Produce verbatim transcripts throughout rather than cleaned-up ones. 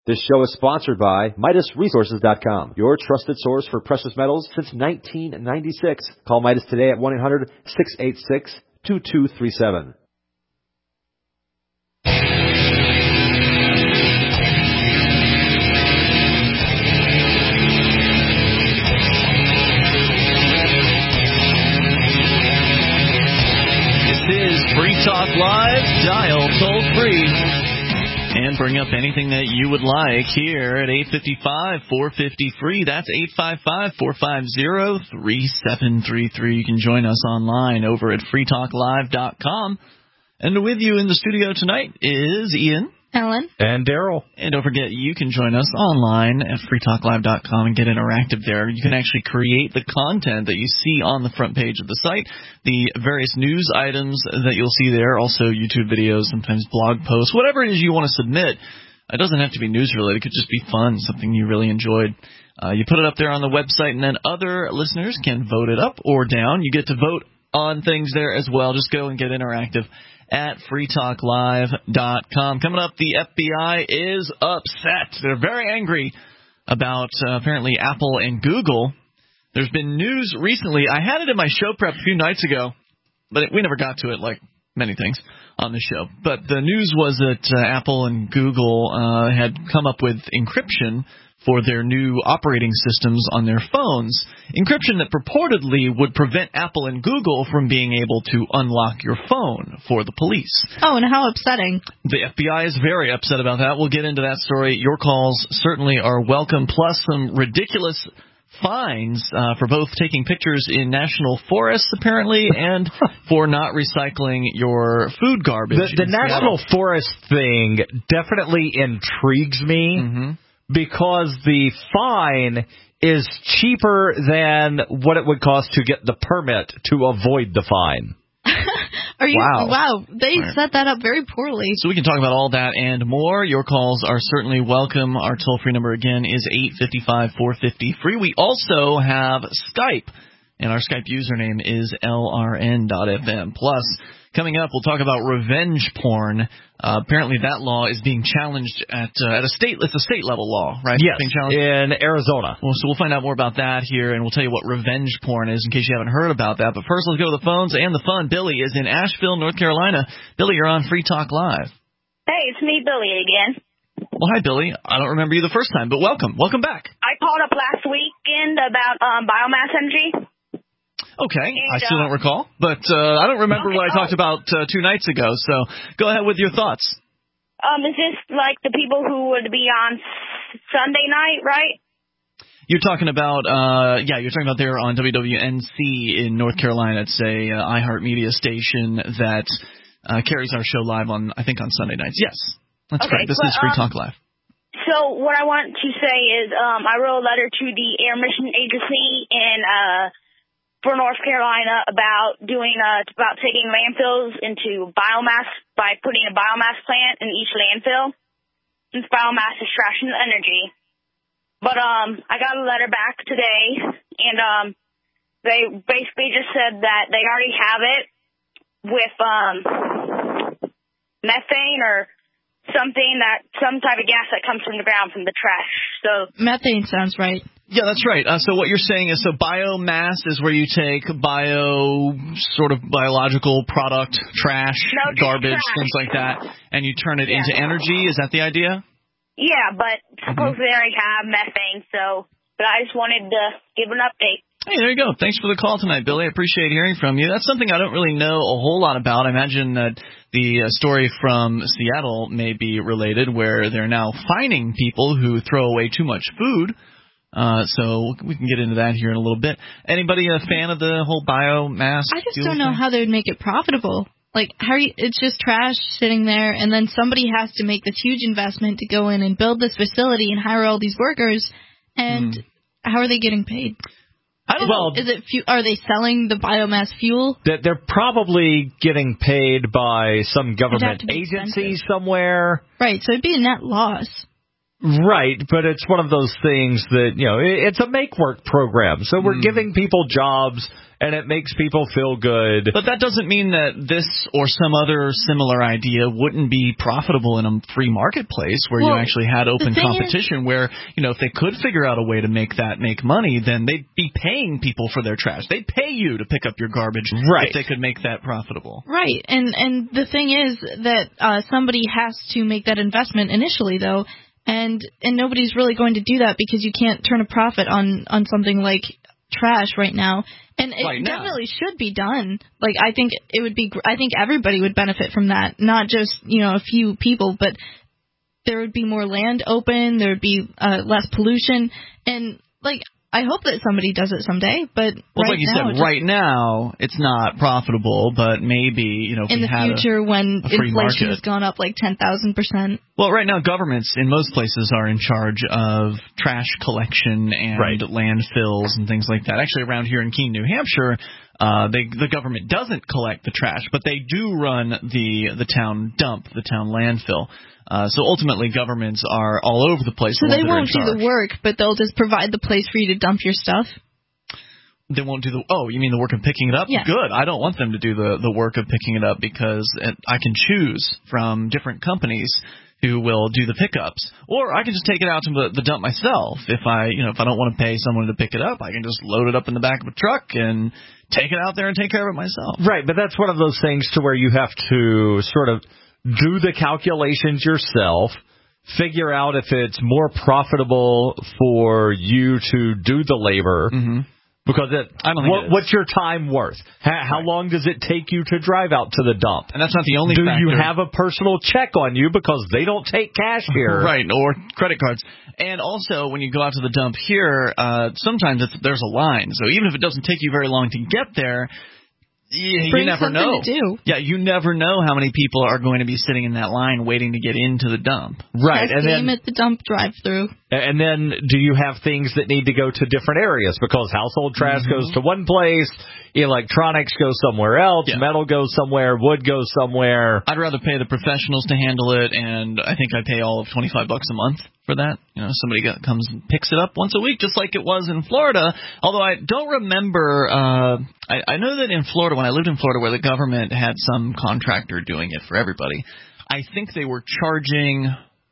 This show is sponsored by Midas Resources dot com, your trusted source for precious metals since nineteen ninety-six. Call Midas today at one eight hundred, six eight six, two two three seven. Free Talk Live, dial toll free, and bring up anything that you would like here at eight five five, four five zero, free. That's eight five five, four five zero, three seven three three. You can join us online over at free talk live dot com. And with you in the studio tonight is Ian. Ellen. And Daryl. And don't forget, you can join us online at free talk live dot com and get interactive there. You can actually create the content that you see on the front page of the site, the various news items that you'll see there, also YouTube videos, sometimes blog posts, whatever it is you want to submit. It doesn't have to be news-related. It could just be fun, something you really enjoyed. Uh, you put it up there on the website, and then other listeners can vote it up or down. You get to vote on things there as well. Just go and get interactive at free talk live dot com. Coming up, the F B I is upset. They're very angry about uh, apparently Apple and Google. There's been news recently. I had it in my show prep a few nights ago, but it, we never got to it like many things on the show. But the news was that uh, Apple and Google uh, had come up with encryption for their new operating systems on their phones, encryption that purportedly would prevent Apple and Google from being able to unlock your phone for the police. Oh, and how upsetting. The F B I is very upset about that. We'll get into that story. Your calls certainly are welcome, plus some ridiculous fines uh, for both taking pictures in national forests, apparently, and for not recycling your food garbage. The, the national forest thing definitely intrigues me. Mm-hmm. Because the fine is cheaper than what it would cost to get the permit to avoid the fine. Are you? Wow. Wow, they right. set that up very poorly. So we can talk about all that and more. Your calls are certainly welcome. Our toll-free number again is eight five five, four five zero, free. We also have Skype, and our Skype username is L R N dot F M. Plus, coming up, we'll talk about revenge porn. Uh, apparently, that law is being challenged at uh, at a state. It's a state level law, right? Yes, being challenged in Arizona. Well, so we'll find out more about that here, and we'll tell you what revenge porn is in case you haven't heard about that. But first, let's go to the phones and the fun. Billy is in Asheville, North Carolina. Billy, you're on Free Talk Live. Hey, it's me, Billy, again. Well, hi, Billy. I don't remember you the first time, but welcome. Welcome back. I called up last weekend about um, biomass energy. Okay, and, I still uh, don't recall, but uh, I don't remember okay, what I oh. talked about uh, two nights ago, so go ahead with your thoughts. Um, is this like the people who would be on Sunday night, right? You're talking about, uh, yeah, you're talking about there on W W N C in North Carolina. It's a uh, iHeartMedia station that uh, carries our show live on, I think, on Sunday nights. Yes, that's okay, correct. This but, is Free um, Talk Live. So what I want to say is um, I wrote a letter to the Air Mission Agency in uh, for North Carolina about doing uh, about taking landfills into biomass by putting a biomass plant in each landfill, since biomass is trash and energy. But um, I got a letter back today, and um, they basically just said that they already have it with um, methane or something that some type of gas that comes from the ground from the trash. So methane sounds right. Yeah, that's right. Uh, so what you're saying is, so biomass is where you take bio, sort of biological product, trash, no, garbage, trash. things like that, and you turn it yeah. into energy. Is that the idea? Yeah, but supposedly they already have methane, so, but I just wanted to give an update. Hey, there you go. Thanks for the call tonight, Billy. I appreciate hearing from you. That's something I don't really know a whole lot about. I imagine that the uh, story from Seattle may be related, where they're now fining people who throw away too much food. Uh, so we can get into that here in a little bit. Anybody a fan of the whole biomass? I just don't know thing? how they would make it profitable. Like, how are you, it's just trash sitting there, and then somebody has to make this huge investment to go in and build this facility and hire all these workers, and mm. how are they getting paid? I don't is, know. Is it fu- are they selling the biomass fuel? They're probably getting paid by some government agency somewhere. Right, so it'd be a net loss. Right, but it's one of those things that, you know, it's a make-work program. So we're mm. giving people jobs, and it makes people feel good. But that doesn't mean that this or some other similar idea wouldn't be profitable in a free marketplace where well, you actually had open competition is, where, you know, if they could figure out a way to make that make money, then they'd be paying people for their trash. They'd pay you to pick up your garbage right. if they could make that profitable. Right, and, and the thing is that uh, somebody has to make that investment initially, though. And and nobody's really going to do that because you can't turn a profit on, on something like trash right now. And it right now. definitely should be done. Like, I think it would be, I think everybody would benefit from that. Not just, you know, a few people, but there would be more land open, there would be uh, less pollution. And, like, I hope that somebody does it someday, but well, right like you now, said, right now it's not profitable, but maybe, you know, if in we the had future a, when a free inflation market. has gone up like ten thousand percent. Well, right now governments in most places are in charge of trash collection and right. landfills and things like that. Actually, around here in Keene, New Hampshire, uh, they, the government doesn't collect the trash, but they do run the the town dump, the town landfill. Uh, so ultimately, governments are all over the place. So the they won't do the work, but they'll just provide the place for you to dump your stuff? They won't do the, oh, you mean the work of picking it up? Yeah. Good. I don't want them to do the, the work of picking it up because it, I can choose from different companies who will do the pickups. Or I can just take it out to the, the dump myself. If I, you know, if I don't want to pay someone to pick it up, I can just load it up in the back of a truck and take it out there and take care of it myself. Right, but that's one of those things to where you have to sort of do the calculations yourself, figure out if it's more profitable for you to do the labor, mm-hmm. because it, I don't think what, it is. what's your time worth? How, how right. long does it take you to drive out to the dump? And that's not the only do factor. Do you have a personal check on you because they don't take cash here? Right, or credit cards. And also, when you go out to the dump here, uh, sometimes it's, there's a line. So even if it doesn't take you very long to get there, You, you never know. To do. Yeah, you never know how many people are going to be sitting in that line waiting to get into the dump. Right, Test and then at the dump drive-through. And then, do you have things that need to go to different areas? Because household trash mm-hmm. goes to one place, electronics goes somewhere else, yeah. metal goes somewhere, wood goes somewhere. I'd rather pay the professionals to handle it, and I think I pay all of twenty-five bucks a month for that. You know, somebody got, comes and picks it up once a week, just like it was in Florida. Although I don't remember, uh, I, I know that in Florida, when I lived in Florida, where the government had some contractor doing it for everybody, I think they were charging,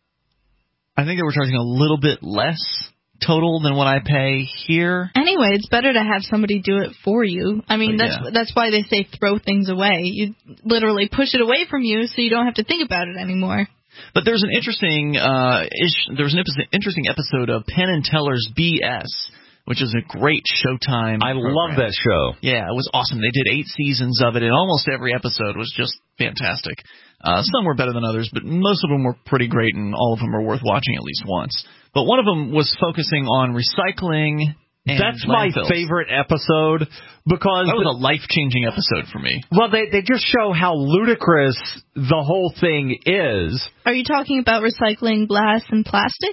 I think they were charging a little bit less total than what I pay here. Anyway, it's better to have somebody do it for you. I mean, but that's yeah. that's why they say throw things away. You literally push it away from you so you don't have to think about it anymore. But there's an interesting uh, ish, there's an epi- interesting episode of Penn and Teller's B S, which is a great Showtime I program. love that show. Yeah, it was awesome. They did eight seasons of it, and almost every episode was just fantastic. Uh, some were better than others, but most of them were pretty great, and all of them are worth watching at least once. But one of them was focusing on recycling and That's landfills. my favorite episode because that was a life-changing episode for me. Well, they they just show how ludicrous the whole thing is. Are you talking about recycling glass and plastic?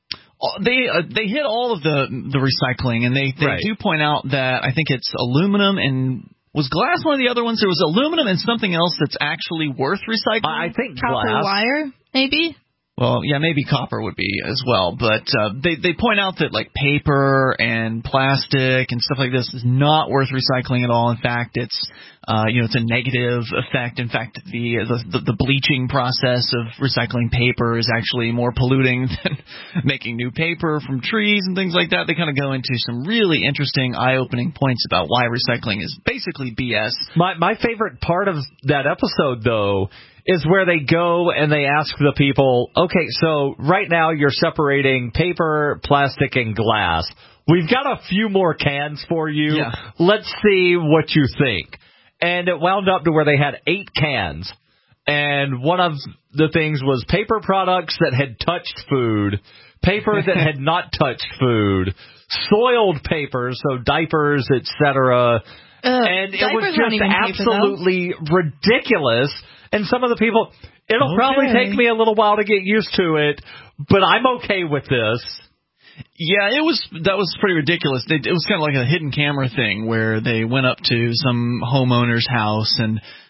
They uh, they hit all of the the recycling, and they, they right. do point out that I think it's aluminum and was glass one of the other ones? There was aluminum and something else that's actually worth recycling. I think copper glass. wire, maybe. Well, yeah, maybe copper would be as well, but uh, they they point out that like paper and plastic and stuff like this is not worth recycling at all. In fact, it's uh, you know it's a negative effect. In fact, the, the the bleaching process of recycling paper is actually more polluting than making new paper from trees and things like that. They kind of go into some really interesting, eye-opening points about why recycling is basically B S. My my favorite part of that episode, though, is where they go and they ask the people, okay, so right now you're separating paper, plastic, and glass. We've got a few more cans for you. Yeah. Let's see what you think. And it wound up to where they had eight cans. And one of the things was paper products that had touched food, paper that had not touched food, soiled paper, so diapers, et cetera. Uh, and it was just absolutely paper, ridiculous. And some of the people, it'll okay. probably take me a little while to get used to it, but I'm okay with this. Yeah, it was that was pretty ridiculous. It, it was kind of like a hidden camera thing where they went up to some homeowner's house and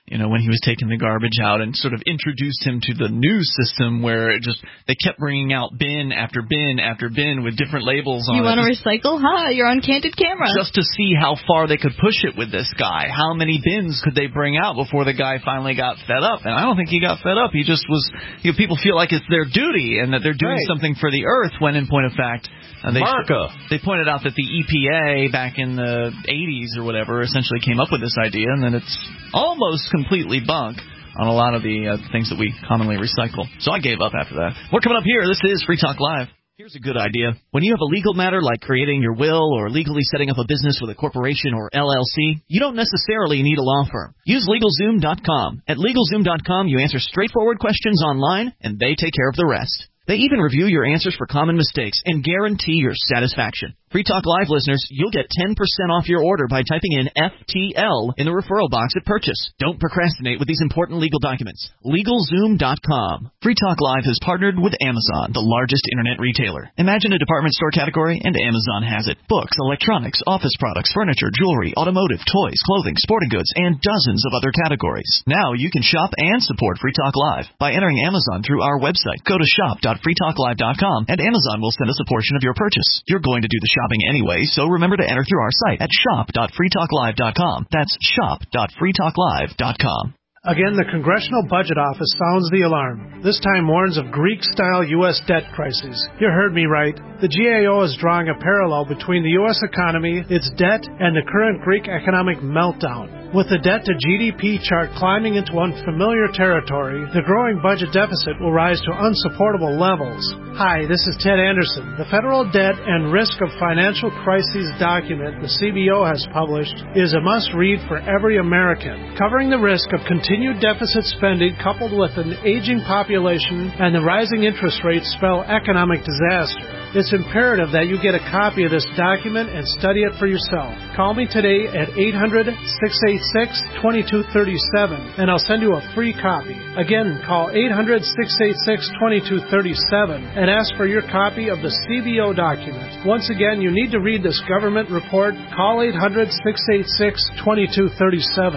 you know, when he was taking the garbage out, and sort of introduced him to the news system where it just they kept bringing out bin after bin after bin with different labels on it. You want to recycle? Huh? You're on Candid Camera. Just to see how far they could push it with this guy. How many bins could they bring out before the guy finally got fed up? And I don't think he got fed up. He just was, you know, people feel like it's their duty and that they're doing right. something for the earth, when in point of fact, uh, they, Marco. they pointed out that the E P A back in the eighties or whatever essentially came up with this idea, and then it's almost completely bunk on a lot of the uh, things that we commonly recycle. So I gave up after that. We're coming up here. This is Free Talk Live. Here's a good idea. When you have a legal matter like creating your will or legally setting up a business with a corporation or L L C, you don't necessarily need a law firm. Use LegalZoom dot com. At LegalZoom dot com, you answer straightforward questions online, and they take care of the rest. They even review your answers for common mistakes and guarantee your satisfaction. Free Talk Live listeners, you'll get ten percent off your order by typing in F T L in the referral box at purchase. Don't procrastinate with these important legal documents. LegalZoom dot com. Free Talk Live has partnered with Amazon, the largest internet retailer. Imagine a department store category, and Amazon has it. Books, electronics, office products, furniture, jewelry, automotive, toys, clothing, sporting goods, and dozens of other categories. Now you can shop and support Free Talk Live by entering Amazon through our website. Go to shop dot free talk live dot com, and Amazon will send us a portion of your purchase. You're going to do the shopping anyway, so remember to enter through our site at shop dot free talk live dot com. That's shop dot free talk live dot com. Again, the Congressional Budget Office sounds the alarm. This time warns of Greek-style U S debt crises. You heard me right. The G A O is drawing a parallel between the U S economy, its debt, and the current Greek economic meltdown. With the debt-to-G D P chart climbing into unfamiliar territory, the growing budget deficit will rise to unsupportable levels. Hi, this is Ted Anderson. The Federal Debt and Risk of Financial Crises document the C B O has published is a must-read for every American, covering the risk of continued deficit spending coupled with an aging population and the rising interest rates spell economic disaster. It's imperative that you get a copy of this document and study it for yourself. Call me today at eight hundred, six eight six, two two three seven and I'll send you a free copy. Again, call eight hundred, six eight six, two two three seven and ask for your copy of the C B O document. Once again, you need to read this government report. Call eight hundred, six eight six, two two three seven.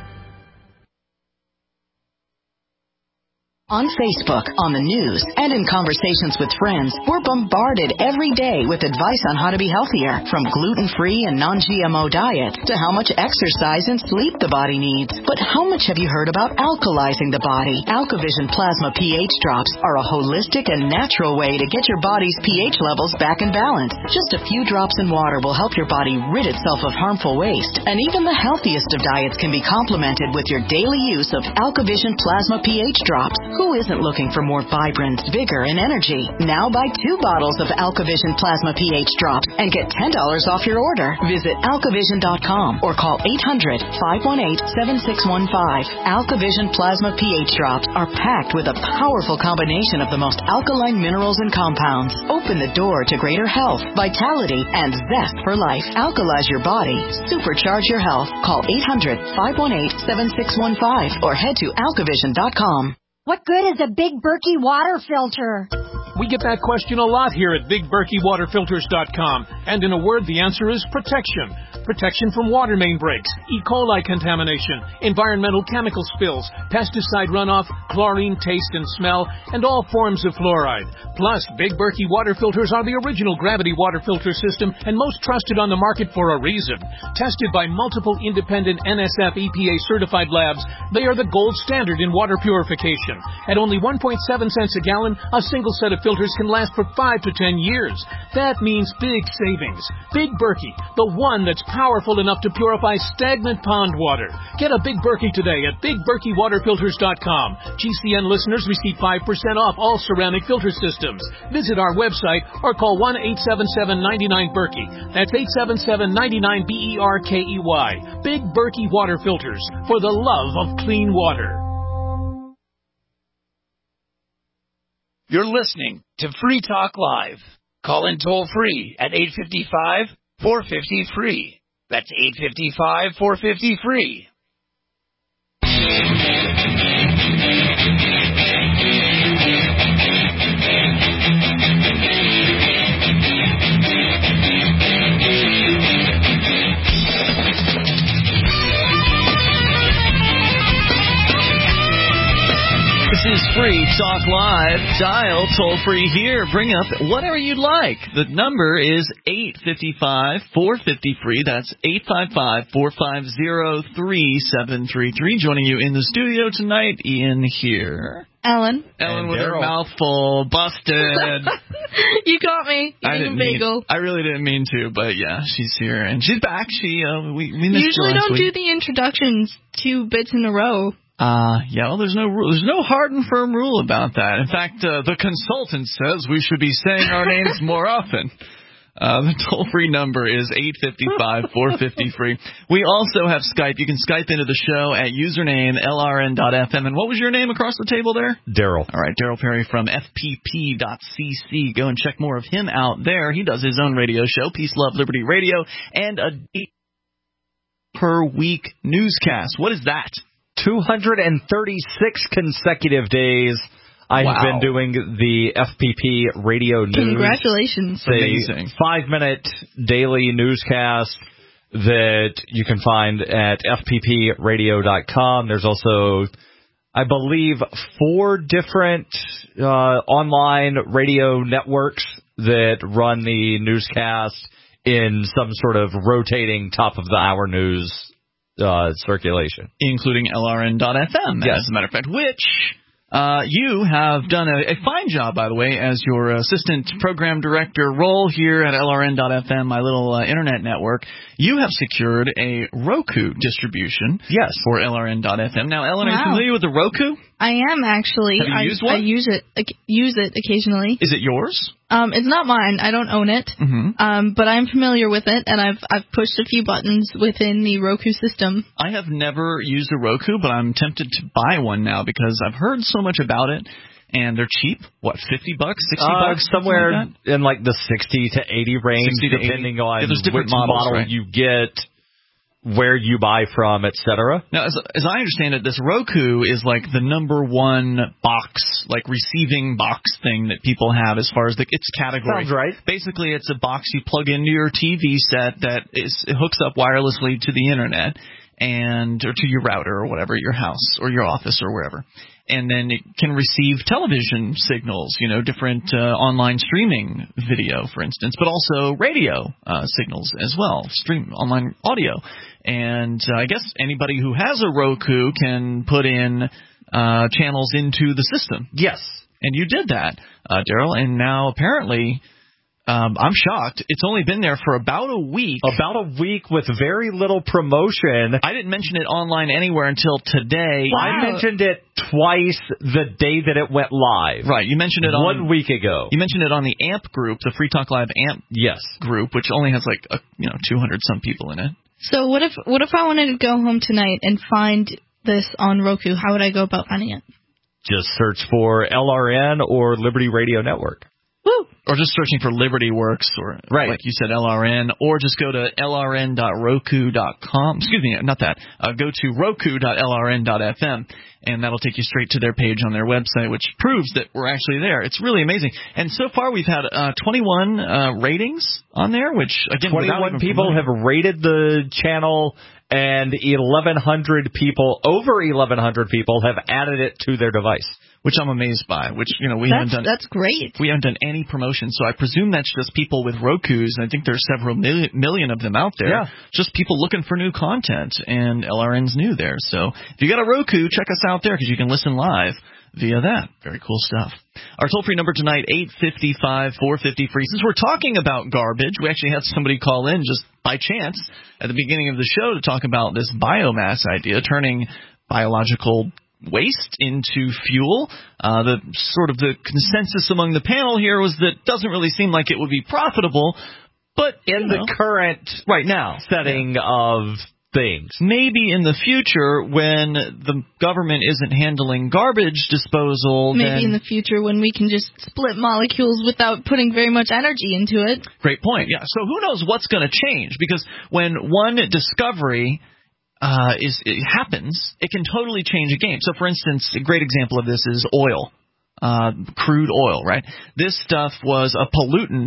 On Facebook, on the news, and in conversations with friends, we're bombarded every day with advice on how to be healthier, from gluten-free and non-G M O diet to how much exercise and sleep the body needs. But how much have you heard about alkalizing the body? AlkaVision Plasma pH drops are a holistic and natural way to get your body's pH levels back in balance. Just a few drops in water will help your body rid itself of harmful waste. And even the healthiest of diets can be complemented with your daily use of AlkaVision Plasma pH drops. Who isn't looking for more vibrance, vigor, and energy? Now buy two bottles of AlkaVision Plasma pH drops and get ten dollars off your order. Visit alkavision dot com or call eight hundred, five one eight, seven six one five. AlkaVision Plasma pH drops are packed with a powerful combination of the most alkaline minerals and compounds. Open the door to greater health, vitality, and zest for life. Alkalize your body. Supercharge your health. Call eight hundred, five one eight, seven six one five or head to alkavision dot com. What good is a Big Berkey water filter? We get that question a lot here at big berkey water filters dot com. And in a word, the answer is protection. Protection from water main breaks, E. coli contamination, environmental chemical spills, pesticide runoff, chlorine taste and smell, and all forms of fluoride. Plus, Big Berkey water filters are the original gravity water filter system and most trusted on the market for a reason. Tested by multiple independent N S F E P A certified labs, they are the gold standard in water purification. At only one point seven cents a gallon, a single set of filters can last for five to ten years. That means big savings. Big Berkey, the one that's powerful enough to purify stagnant pond water. Get a Big Berkey today at big berkey water filters dot com. G C N listeners receive five percent off all ceramic filter systems. Visit our website or call one eight seven seven, nine nine, Berkey. That's eight seven seven, nine nine, B E R K E Y. Big Berkey water filters, for the love of clean water. You're listening to Free Talk Live. Call in toll free at eight five five, four five zero, free. That's eight five five, four five zero, free. Talk Live. Dial toll free here. Bring up whatever you'd like. The number is eight five five, four five zero, free. That's eight five five, four five zero, three seven three three. Joining you in the studio tonight, Ian here. Ellen. Ellen And with Daryl. her mouth full, busted. You got me. I Eating a didn't bagel. mean, I really didn't mean to, but yeah, she's here and she's back. She uh, we we missed Usually her last don't week. do the introductions two bits in a row. Uh, yeah, well, there's no rule. There's no hard and firm rule about that. In fact, uh, the consultant says we should be saying our names more often. Uh, the toll-free number is eight five five, four five zero, free. We also have Skype. You can Skype into the show at username L R N dot F M. And what was your name across the table there? Daryl. All right, Daryl Perry from F P P dot C C. Go and check more of him out there. He does his own radio show, Peace, Love, Liberty Radio, and a per week newscast. What is that? two hundred thirty-six consecutive days I've Wow. been doing the F P P radio news. Congratulations. It's a Amazing. five-minute daily newscast that you can find at F P P radio dot com. There's also, I believe, four different uh, online radio networks that run the newscast in some sort of rotating top-of-the-hour news Uh, circulation, including L R N dot F M, yes. as a matter of fact, which uh, you have done a, a fine job, by the way, as your assistant program director role here at L R N dot F M, my little uh, internet network. You have secured a Roku distribution yes. for L R N dot F M. Now, Ellen, Wow. are you familiar with the Roku? I am actually. Have you I, used one? I use it. I use it occasionally. Is it yours? Um, it's not mine. I don't own it. Mm-hmm. Um, but I'm familiar with it, and I've I've pushed a few buttons within the Roku system. I have never used a Roku, but I'm tempted to buy one now because I've heard so much about it, and they're cheap. What, fifty bucks, sixty Uh, bucks, somewhere like that? in like the sixty to eighty range, sixty to eighty. depending on Yeah, there's different which models, model right? you get, where you buy from, et cetera. Now, as, as I understand it, this Roku is like the number one box, like receiving box thing that people have as far as the, its category. Sounds right. Basically, it's a box you plug into your T V set that is it hooks up wirelessly to the internet and or to your router or whatever, at your house or your office or wherever. And then it can receive television signals, you know, different uh, online streaming video, for instance, but also radio uh, signals as well, stream online audio. And uh, I guess anybody who has a Roku can put in uh, channels into the system. Yes. And you did that, uh, Daryl, and now apparently Um, I'm shocked. It's only been there for about a week. About a week with very little promotion. I didn't mention it online anywhere until today. Wow. I mentioned it twice the day that it went live. Right. You mentioned it on, one week ago. You mentioned it on the A M P group, the Free Talk Live A M P yes. group, which only has like a, you know two hundred some people in it. So what if what if I wanted to go home tonight and find this on Roku? How would I go about finding it? Just search for L R N or Liberty Radio Network. Woo! Or just searching for Liberty Works, or right. like you said, L R N, or just go to L R N dot roku dot com. Excuse me, not that. Uh, go to roku dot L R N dot F M, and that'll take you straight to their page on their website, which proves that we're actually there. It's really amazing. And so far, we've had uh, twenty-one uh, ratings on there, which, again, twenty-one people have rated the channel, and eleven hundred people, over eleven hundred people, have added it to their device. Which I'm amazed by, which, you know, we that's, haven't done. That's great. We haven't done any promotion, so I presume that's just people with Rokus, and I think there's several million, million of them out there. Yeah. Just people looking for new content, and L R N's new there. So if you got a Roku, check us out there, because you can listen live via that. Very cool stuff. Our toll-free number tonight, eight five five, four five zero, free. Since we're talking about garbage, we actually had somebody call in just by chance at the beginning of the show to talk about this biomass idea, turning biological waste into fuel. Uh, the sort of the consensus among the panel here was that it doesn't really seem like it would be profitable, but in know, the current right now setting yeah. of things. Maybe in the future when the government isn't handling garbage disposal. Maybe then, in the future when we can just split molecules without putting very much energy into it. Great point. Yeah. So who knows what's going to change? Because when one discovery Uh, is it happens, it can totally change a game. So, for instance, a great example of this is oil, uh, crude oil, right? This stuff was a pollutant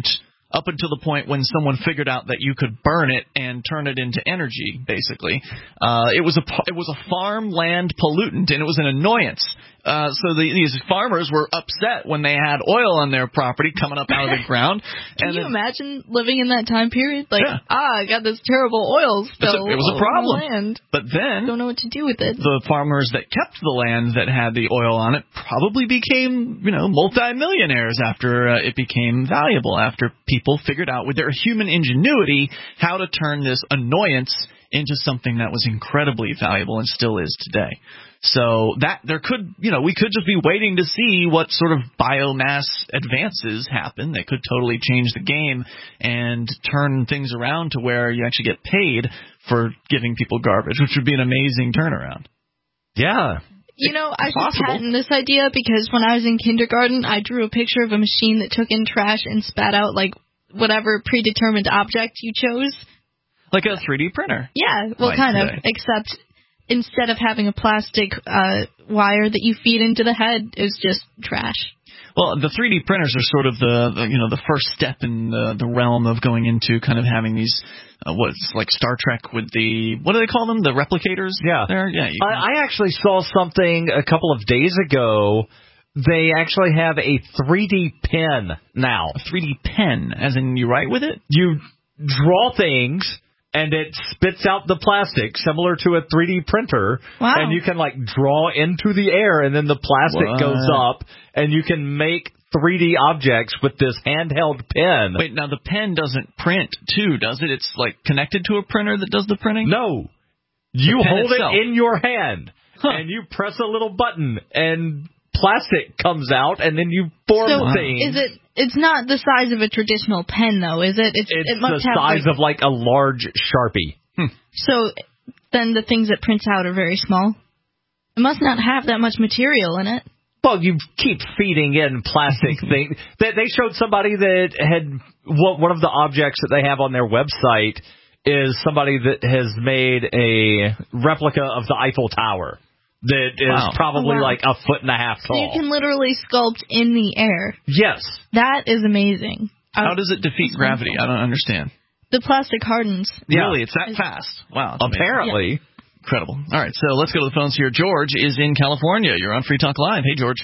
up until the point when someone figured out that you could burn it and turn it into energy, basically. Uh, it was a it was a farmland pollutant, and it was an annoyance. Uh, so the, these farmers were upset when they had oil on their property coming up out of the ground. Can and you then, imagine living in that time period? Like, yeah. ah, I got this terrible oil spill. A, it was a problem. On the land. But then don't know what to do with it. The farmers that kept the land that had the oil on it probably became, you know, multimillionaires after uh, it became valuable, after people figured out with their human ingenuity how to turn this annoyance into something that was incredibly valuable and still is today. So that there could, you know, we could just be waiting to see what sort of biomass advances happen that could totally change the game and turn things around to where you actually get paid for giving people garbage, which would be an amazing turnaround. Yeah. You know, I should patent this idea because when I was in kindergarten, I drew a picture of a machine that took in trash and spat out, like, whatever predetermined object you chose. Like a three D printer. Yeah, well, kind of, except instead of having a plastic uh, wire that you feed into the head, it's just trash. Well, the three D printers are sort of the, the you know the first step in the, the realm of going into kind of having these uh, what's like Star Trek with the what do they call them, the replicators? Yeah, there. Yeah, you I, I actually saw something a couple of days ago. They actually have a three D pen now. A three D pen, as in you write with it? You draw things. And it spits out the plastic, similar to a three D printer. Wow. And you can, like, draw into the air, and then the plastic what? goes up, and you can make three D objects with this handheld pen. Wait, now the pen doesn't print, too, does it? It's, like, connected to a printer that does the printing? No. You hold itself. it in your hand, huh. and you press a little button, and plastic comes out, and then you form so things. Is it? It's not the size of a traditional pen, though, is it? It's, it's it must the have size like, of like a large Sharpie. Hmm. So then the things it prints out are very small. It must not have that much material in it. Well, you keep feeding in plastic things. They, they showed somebody that had one of the objects that they have on their website is somebody that has made a replica of the Eiffel Tower. That is wow. probably oh, wow. like a foot and a half tall. So you can literally sculpt in the air. Yes. That is amazing. How does it defeat gravity? I don't understand. The plastic hardens. Yeah. Really? It's that fast? Wow. Apparently. Yeah. Incredible. All right, so let's go to the phones here. George is in California. You're on Free Talk Live. Hey, George.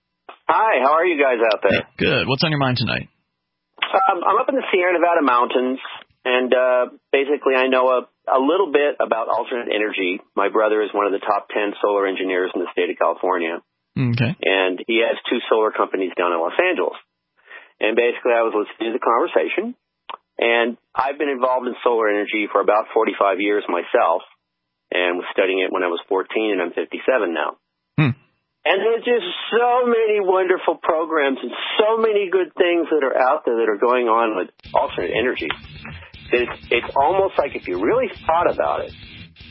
Hi, how are you guys out there? Good. What's on your mind tonight? Um, I'm up in the Sierra Nevada mountains, and uh, basically I know a, a little bit about alternate energy. My brother is one of the top ten solar engineers in the state of California. Okay. And he has two solar companies down in Los Angeles. And basically I was listening to the conversation, and I've been involved in solar energy for about forty-five years myself, and was studying it when I was fourteen, and I'm fifty-seven now. Hmm. And there's just so many wonderful programs and so many good things that are out there that are going on with alternate energy. It's, it's almost like if you really thought about it,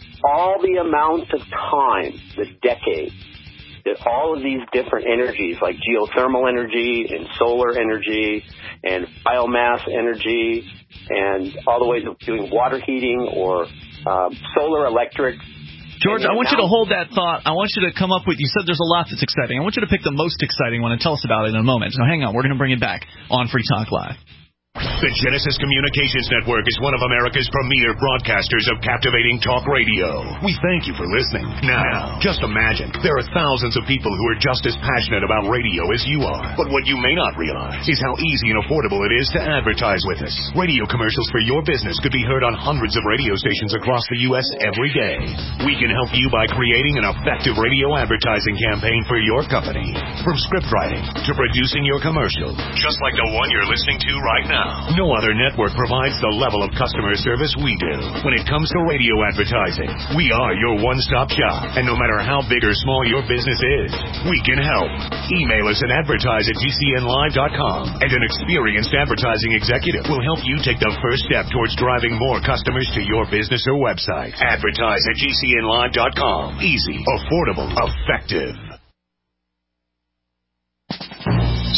all the amounts of time, the decades, that all of these different energies like geothermal energy and solar energy and biomass energy and all the way to doing water heating or um, solar electric. George, I want you to hold that thought. I want you to come up with, you said there's a lot that's exciting. I want you to pick the most exciting one and tell us about it in a moment. So hang on, we're going to bring it back on Free Talk Live. The Genesis Communications Network is one of America's premier broadcasters of captivating talk radio. We thank you for listening. Now, just imagine, there are thousands of people who are just as passionate about radio as you are. But what you may not realize is how easy and affordable it is to advertise with us. Radio commercials for your business could be heard on hundreds of radio stations across the U S every day. We can help you by creating an effective radio advertising campaign for your company. From script writing to producing your commercial, just like the one you're listening to right now. No other network provides the level of customer service we do. When it comes to radio advertising, we are your one-stop shop. And no matter how big or small your business is, we can help. Email us at advertise at G C N live dot com, and an experienced advertising executive will help you take the first step towards driving more customers to your business or website. Advertise at G C N live dot com. Easy, affordable, effective.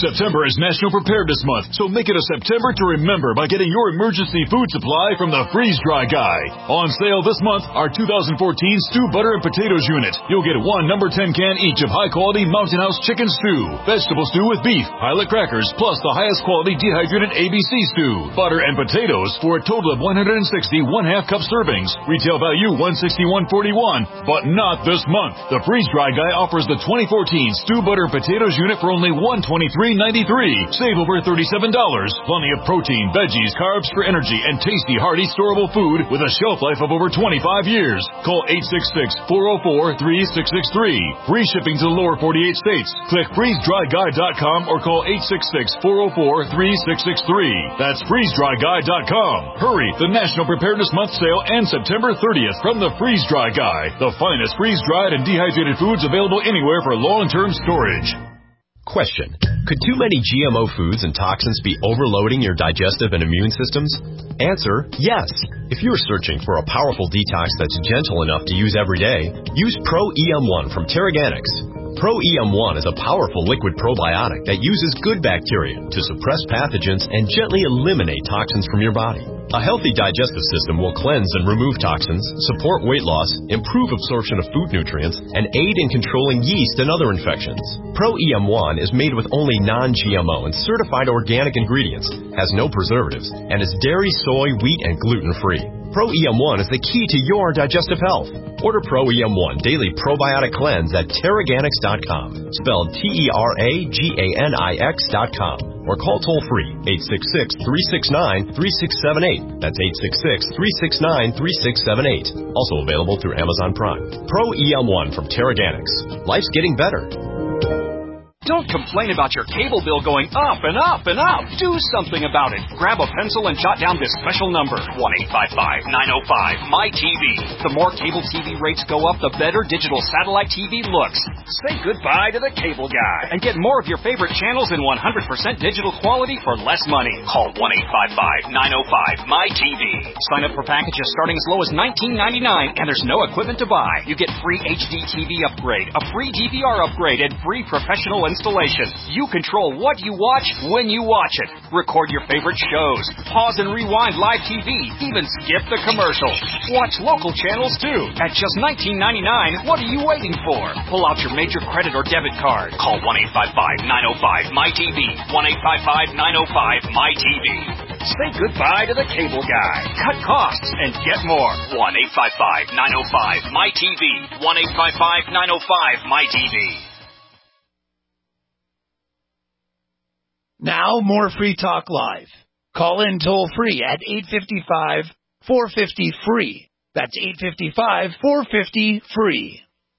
September is National Preparedness Month, so make it a September to remember by getting your emergency food supply from the Freeze Dry Guy. On sale this month, our two thousand fourteen Stew Butter and Potatoes unit. You'll get one number ten can each of high-quality Mountain House chicken stew, vegetable stew with beef, pilot crackers, plus the highest quality dehydrated A B C stew, butter and potatoes for a total of one hundred sixty one-half cup servings. Retail value one hundred sixty-one forty-one, but not this month. The Freeze Dry Guy offers the twenty fourteen Stew Butter and Potatoes unit for only one hundred twenty-three ninety-three. Save over thirty-seven dollars. Plenty of protein, veggies, carbs for energy, and tasty, hearty, storable food with a shelf life of over twenty-five years. Call eight six six, four oh four, three six six three. Free shipping to the lower forty-eight states. Click freeze dry guy dot com or call eight six six, four oh four, three six six three. That's freeze dry guy dot com. Hurry! The National Preparedness Month sale ends September thirtieth from the Freeze Dry Guy. The finest freeze-dried and dehydrated foods available anywhere for long-term storage. Question. Could too many G M O foods and toxins be overloading your digestive and immune systems? Answer, yes. If you're searching for a powerful detox that's gentle enough to use every day, use Pro E M one from Terraganics. Pro E M one is a powerful liquid probiotic that uses good bacteria to suppress pathogens and gently eliminate toxins from your body. A healthy digestive system will cleanse and remove toxins, support weight loss, improve absorption of food nutrients, and aid in controlling yeast and other infections. Pro E M one is made with only non-G M O and certified organic ingredients, has no preservatives, and is dairy, soy, wheat, and gluten-free. Pro E M one is the key to your digestive health. Order Pro E M one Daily Probiotic Cleanse at Terraganics dot com, spelled T E R A G A N I X dot com, or call toll-free eight six six, three six nine, three six seven eight. That's eight six six, three six nine, three six seven eight. Also available through Amazon Prime. Pro E M one from Terraganics. Life's getting better. Don't complain about your cable bill going up and up and up. Do something about it. Grab a pencil and jot down this special number, one eight five five, nine oh five, M Y T V. The more cable T V rates go up, the better digital satellite T V looks. Say goodbye to the cable guy and get more of your favorite channels in one hundred percent digital quality for less money. Call one eight five five, nine oh five, M Y T V. Sign up for packages starting as low as nineteen ninety-nine, and there's no equipment to buy. You get free H D T V upgrade, a free D V R upgrade, and free professional installation. You control what you watch when you watch it. Record your favorite shows. Pause and rewind live T V. Even skip the commercials. Watch local channels too. At just nineteen ninety-nine, what are you waiting for? Pull out your major credit or debit card. Call one eight five five, nine oh five, M Y T V. one eight five five, nine oh five, M Y T V. Say goodbye to the cable guy. Cut costs and get more. one eight five five, nine oh five, M Y T V. one eight five five, nine oh five, M Y T V. Now, more Free Talk Live. Call in toll-free at eight five five, four five zero, free. That's eight five five, four five zero, free.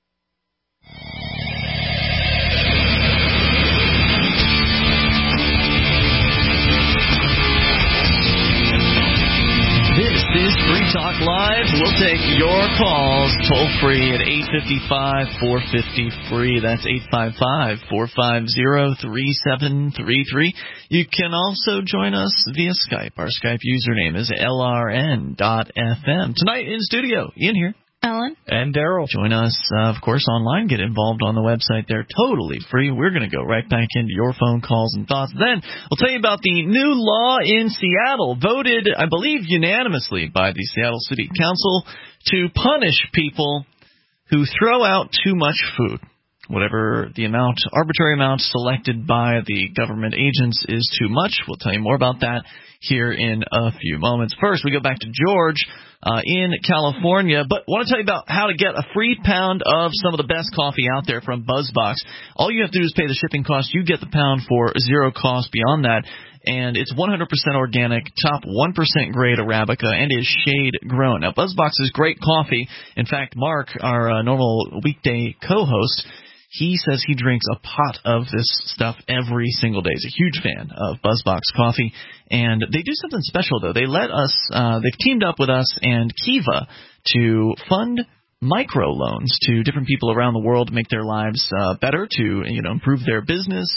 This is Free Talk Live. We'll take your calls toll-free at eight five five, four five zero, free. That's eight five five, four five zero, three seven three three. You can also join us via Skype. Our Skype username is L R N dot F M. Tonight in studio, Ian here. Ellen. And Daryl. Join us, uh, of course, online. Get involved on the website. They're totally free. We're going to go right back into your phone calls and thoughts. Then we'll tell you about the new law in Seattle, voted, I believe, unanimously by the Seattle City Council to punish people who throw out too much food. Whatever the amount, arbitrary amount selected by the government agents is too much. We'll tell you more about that here in a few moments. First, we go back to George uh, in California, but want to tell you about how to get a free pound of some of the best coffee out there from BuzzBox. All you have to do is pay the shipping cost. You get the pound for zero cost beyond that. And it's one hundred percent organic, top one percent grade Arabica, and is shade grown. Now, BuzzBox is great coffee. In fact, Mark, our uh, normal weekday co-host, he says he drinks a pot of this stuff every single day. He's a huge fan of BuzzBox coffee. And they do something special, though. They let us, uh, they've teamed up with us and Kiva to fund microloans to different people around the world to make their lives uh, better, to, you know, improve their business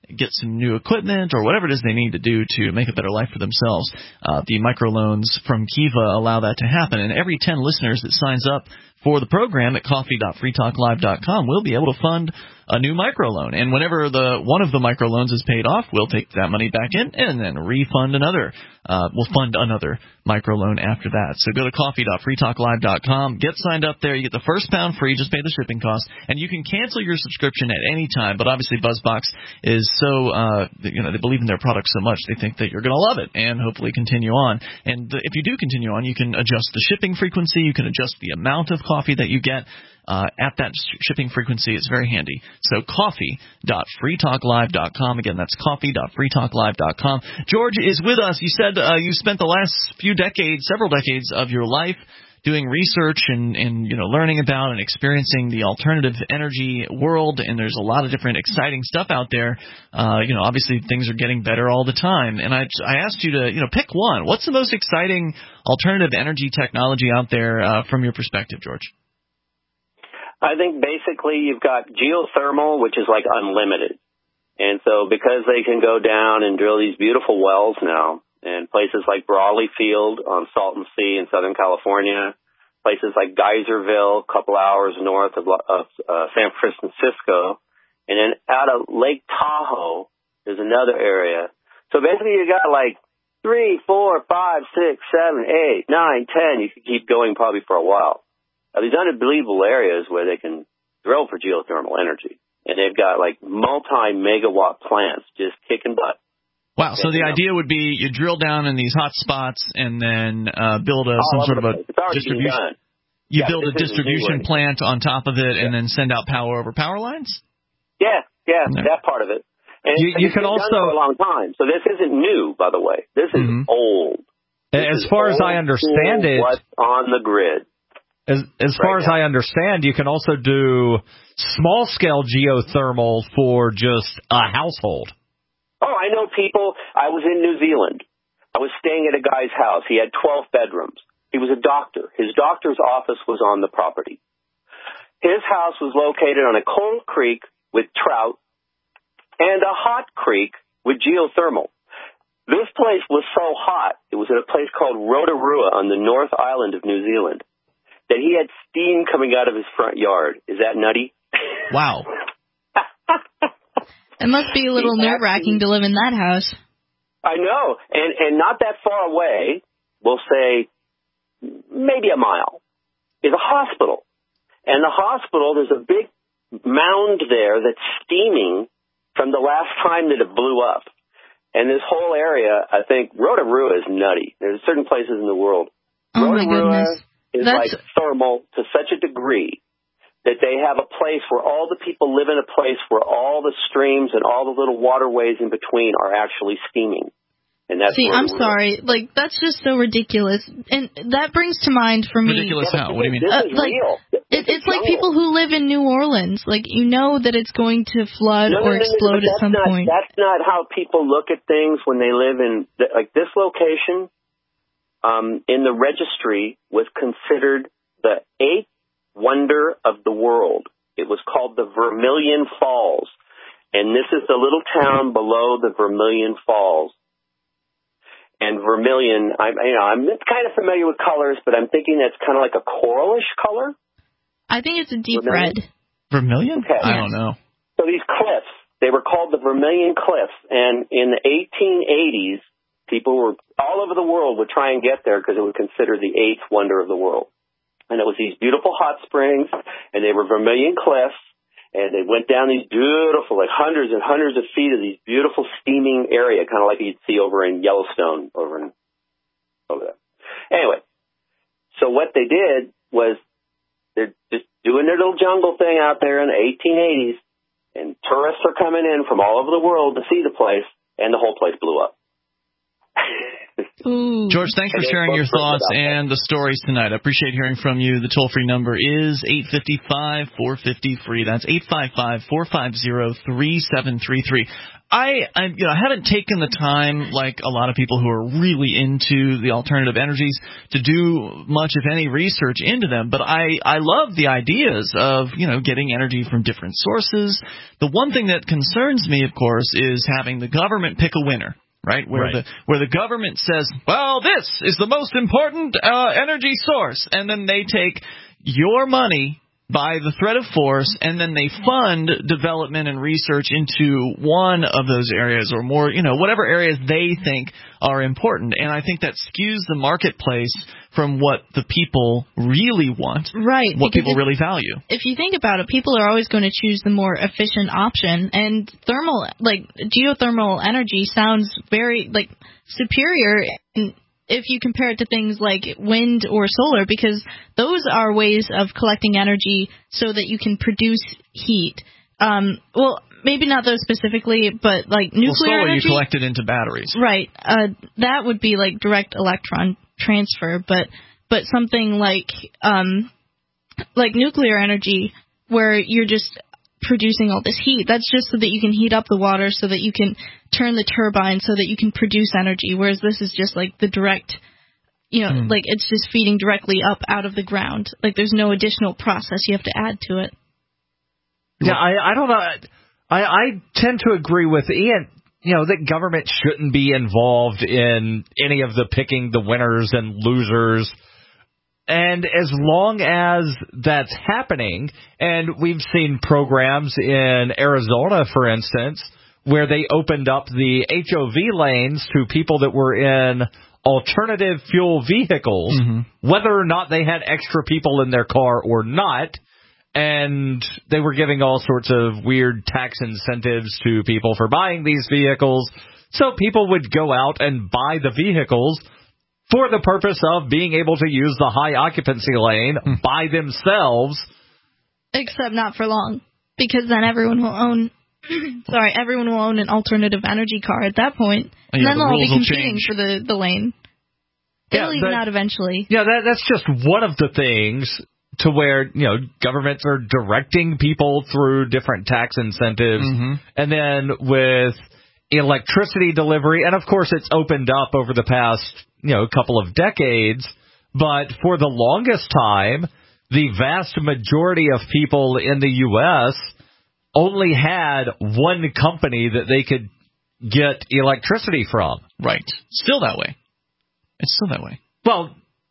get some new equipment or whatever it is they need to do to make a better life for themselves. Uh, the microloans from Kiva allow that to happen, and every ten listeners that signs up for the program at coffee dot free talk live dot com will be able to fund a new microloan. And whenever the one of the microloans is paid off, we'll take that money back in and then refund another. Uh, we'll fund another microloan after that. So go to coffee dot free talk live dot com, get signed up there. You get the first pound free, just pay the shipping cost, and you can cancel your subscription at any time. But obviously BuzzBox is so, uh, you know, they believe in their product so much, they think that you're going to love it and hopefully continue on. And if you do continue on, you can adjust the shipping frequency, you can adjust the amount of coffee that you get uh, at that shipping frequency. It's very handy. So coffee dot free talk live dot com. Again, that's coffee dot free talk live dot com. George is with us. You said uh, you spent the last few decades, several decades of your life doing research and, and you know learning about and experiencing the alternative energy world, and there's a lot of different exciting stuff out there. Uh, you know, obviously things are getting better all the time, and I I asked you to you know pick one. What's the most exciting alternative energy technology out there uh, from your perspective, George? I think basically you've got geothermal, which is like unlimited, and so because they can go down and drill these beautiful wells now. And places like Brawley Field on Salton Sea in Southern California, places like Geyserville, a couple hours north of, of uh, San Francisco, and then out of Lake Tahoe is another area. So basically you got like three, four, five, six, seven, eight, nine, ten. You could keep going probably for a while. Now, these unbelievable areas where they can drill for geothermal energy, and they've got like multi-megawatt plants just kicking butt. Wow, so the idea would be you drill down in these hot spots and then uh, build a, some sort of a distribution. You yeah, build a distribution plant on top of it and then send out power over power lines? Yeah, yeah, yeah. That part of it. And you, you it's can been also done for a long time. So this isn't new, by the way. This is mm-hmm. old. This as is far old as I understand it, what's on the grid. As as far right as now. I understand, you can also do small scale geothermal for just a household. Oh, I know people. I was in New Zealand. I was staying at a guy's house. He had twelve bedrooms. He was a doctor. His doctor's office was on the property. His house was located on a cold creek with trout and a hot creek with geothermal. This place was so hot, it was at a place called Rotorua on the North Island of New Zealand, that he had steam coming out of his front yard. Is that nutty? Wow. It must be a little nerve-wracking to live in that house. I know. And and not that far away, we'll say maybe a mile, is a hospital. And the hospital, there's a big mound there that's steaming from the last time that it blew up. And this whole area, I think, Rotorua is nutty. There's certain places in the world. Oh, Rotorua my goodness. is That's... like thermal to such a degree that they have a place where all the people live in a place where all the streams and all the little waterways in between are actually steaming. And that's See, I'm sorry. Like, that's just so ridiculous. And that brings to mind for me... Ridiculous how? What do you mean? This Uh, is like, real. It, it's like people who live in New Orleans. Like, you know that it's going to flood no, no, or no, no, explode no, at some not, point. That's not how people look at things when they live in... Like, this location um, in the registry was considered the eighth wonder of the world. It was called the Vermilion Falls. And this is the little town below the Vermilion Falls. And vermilion, I'm, you know, I'm kind of familiar with colors, but I'm thinking that's kind of like a coralish color. I think it's a deep Vermilion? red. Vermilion? Okay. I don't know. So these cliffs, they were called the Vermilion Cliffs. And in the eighteen eighties, people were all over the world would try and get there because it was considered the eighth wonder of the world. And it was these beautiful hot springs, and they were Vermilion Cliffs. And they went down these beautiful, like hundreds and hundreds of feet of these beautiful steaming area, kind of like you'd see over in Yellowstone, over in over there. Anyway, so what they did was they're just doing their little jungle thing out there in the eighteen eighties, and tourists are coming in from all over the world to see the place, and the whole place blew up. Ooh. George, thanks for sharing your thoughts and the stories tonight. I appreciate hearing from you. The toll-free number is eight five five, four five zero, free. That's eight five five, four five zero, three seven three three. I, I, you know, I haven't taken the time, like a lot of people who are really into the alternative energies, to do much, if any, research into them. But I, I love the ideas of, you know, getting energy from different sources. The one thing that concerns me, of course, is having the government pick a winner. Right, where right. the where the government says, well, this is the most important uh, energy source, and then they take your money by the threat of force, and then they fund development and research into one of those areas or more, you know, whatever areas they think are important. And I think that skews the marketplace from what the people really want, right? What people if, really value. If you think about it, people are always going to choose the more efficient option, and thermal, like geothermal energy, sounds very like superior in, if you compare it to things like wind or solar, because those are ways of collecting energy so that you can produce heat. Um, well, maybe not those specifically, but like nuclear well, solar energy. You collect it into batteries. Right. Uh, that would be like direct electron transfer, but but something like um, like nuclear energy, where you're just producing all this heat, that's just so that you can heat up the water, so that you can turn the turbine, so that you can produce energy, whereas this is just like the direct, you know, mm. like it's just feeding directly up out of the ground. Like there's no additional process you have to add to it. Yeah, I, I don't know. I, I tend to agree with Ian, you know, that government shouldn't be involved in any of the picking the winners and losers. And as long as that's happening, and we've seen programs in Arizona, for instance, where they opened up the H O V lanes to people that were in alternative fuel vehicles, mm-hmm. whether or not they had extra people in their car or not, and they were giving all sorts of weird tax incentives to people for buying these vehicles, so people would go out and buy the vehicles for the purpose of being able to use the high occupancy lane mm. by themselves. Except not for long, because then everyone will own, sorry, everyone will own an alternative energy car at that point, oh, yeah, and then the they'll all be competing change. for the, the lane. It'll yeah, even that, out eventually. Yeah, that, that's just one of the things to where, you know, governments are directing people through different tax incentives, mm-hmm. and then with electricity delivery, and of course it's opened up over the past, you know, couple of decades, but for the longest time, the vast majority of people in the U S only had one company that they could get electricity from. Right. Still that way. It's still that way. Well,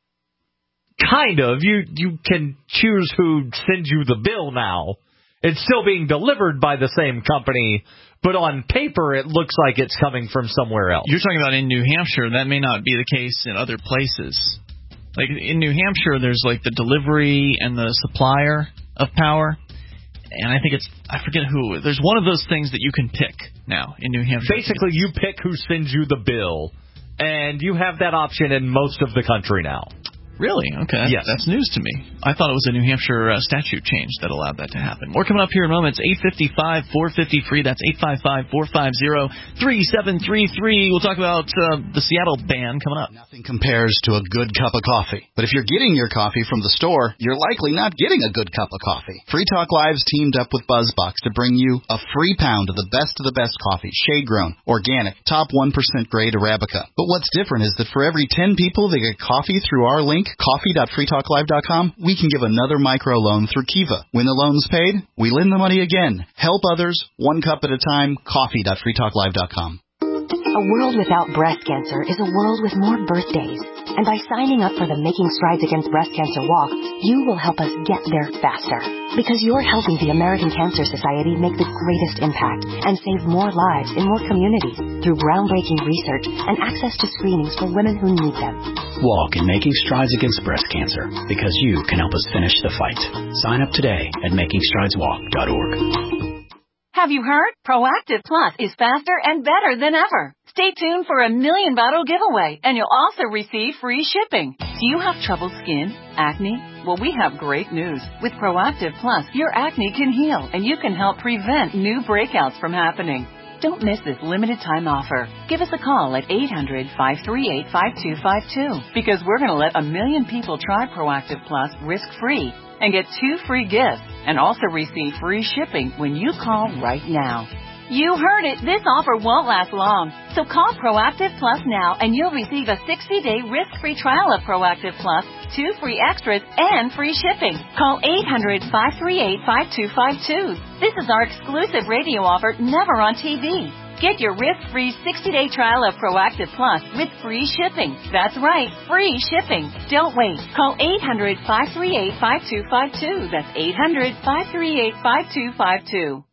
kind of. You you can choose who sends you the bill now. It's still being delivered by the same company, but on paper it looks like it's coming from somewhere else. You're talking about in New Hampshire. That may not be the case in other places. Like in New Hampshire, there's like the delivery and the supplier of power. And I think it's, I forget who, there's one of those things that you can pick now in New Hampshire. Basically, you pick who sends you the bill, and you have that option in most of the country now. Really? Okay. Yes. That's news to me. I thought it was a New Hampshire uh, statute change that allowed that to happen. More coming up here in a moment. It's eight five five, four five zero, free. That's eight five five, four five zero, three seven three three. We'll talk about uh, the Seattle ban coming up. Nothing compares to a good cup of coffee. But if you're getting your coffee from the store, you're likely not getting a good cup of coffee. Free Talk Live's teamed up with BuzzBox to bring you a free pound of the best of the best coffee, shade-grown, organic, top one percent grade Arabica. But what's different is that for every ten people that get coffee through our link, coffee dot free talk live dot com, we can give another micro loan through Kiva. When the loan's paid, we lend the money again. Help others, one cup at a time. coffee dot free talk live dot com. A world without breast cancer is a world with more birthdays. And by signing up for the Making Strides Against Breast Cancer Walk, you will help us get there faster. Because you're helping the American Cancer Society make the greatest impact and save more lives in more communities through groundbreaking research and access to screenings for women who need them. Walk in Making Strides Against Breast Cancer, because you can help us finish the fight. Sign up today at making strides walk dot org. Have you heard? Proactive Plus is faster and better than ever. Stay tuned for a million bottle giveaway, and you'll also receive free shipping. Do you have troubled skin? Acne? Well, we have great news. With Proactive Plus, your acne can heal, and you can help prevent new breakouts from happening. Don't miss this limited time offer. Give us a call at eight hundred, five three eight, five two five two because we're going to let a million people try Proactive Plus risk-free and get two free gifts and also receive free shipping when you call right now. You heard it. This offer won't last long. So call Proactive Plus now and you'll receive a sixty-day risk-free trial of Proactive Plus, two free extras, and free shipping. Call eight hundred, five three eight, five two five two. This is our exclusive radio offer, never on T V. Get your risk-free sixty-day trial of Proactive Plus with free shipping. That's right, free shipping. Don't wait. Call eight hundred, five three eight, five two five two. That's eight hundred, five three eight, five two five two.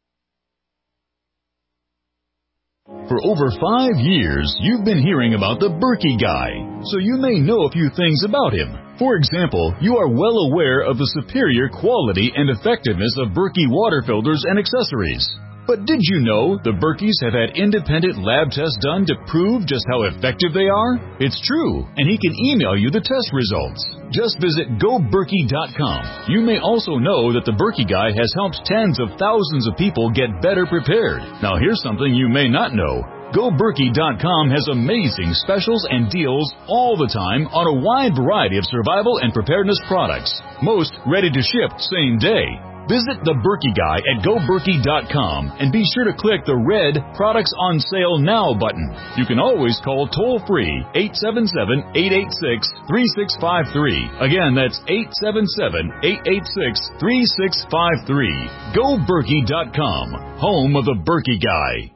For over five years, you've been hearing about the Berkey Guy, so you may know a few things about him. For example, you are well aware of the superior quality and effectiveness of Berkey water filters and accessories. But did you know the Berkeys have had independent lab tests done to prove just how effective they are? It's true, and he can email you the test results. Just visit go berkey dot com. You may also know that the Berkey Guy has helped tens of thousands of people get better prepared. Now here's something you may not know. go berkey dot com has amazing specials and deals all the time on a wide variety of survival and preparedness products. Most ready to ship same day. Visit the Berkey Guy at go berkey dot com and be sure to click the red Products on Sale Now button. You can always call toll-free eight seven seven, eight eight six, three six five three. Again, that's eight seven seven, eight eight six, three six five three. go berkey dot com, home of the Berkey Guy.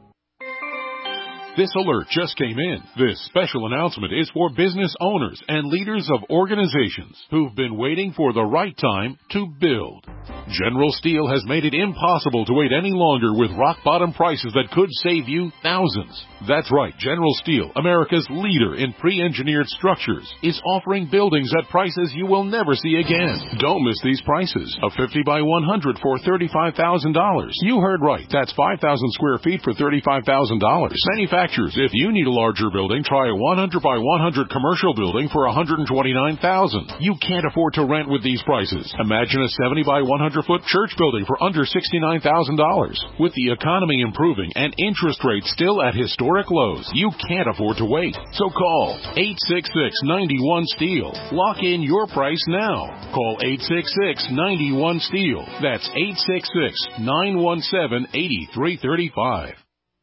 This alert just came in. This special announcement is for business owners and leaders of organizations who've been waiting for the right time to build. General Steel has made it impossible to wait any longer with rock-bottom prices that could save you thousands. That's right, General Steel, America's leader in pre-engineered structures, is offering buildings at prices you will never see again. Don't miss these prices. A fifty by one hundred for thirty-five thousand dollars. You heard right. That's five thousand square feet for thirty-five thousand dollars. Manufacturers, if you need a larger building, try a one hundred by one hundred commercial building for one hundred twenty-nine thousand dollars. You can't afford to rent with these prices. Imagine a seventy by one hundred foot church building for under sixty-nine thousand dollars. With the economy improving and interest rates still at historic lows, you can't afford to wait. So call eight six six, nine one, STEEL. Lock in your price now. Call eight six six, nine one, STEEL. That's eight six six, nine one seven, eight three three five.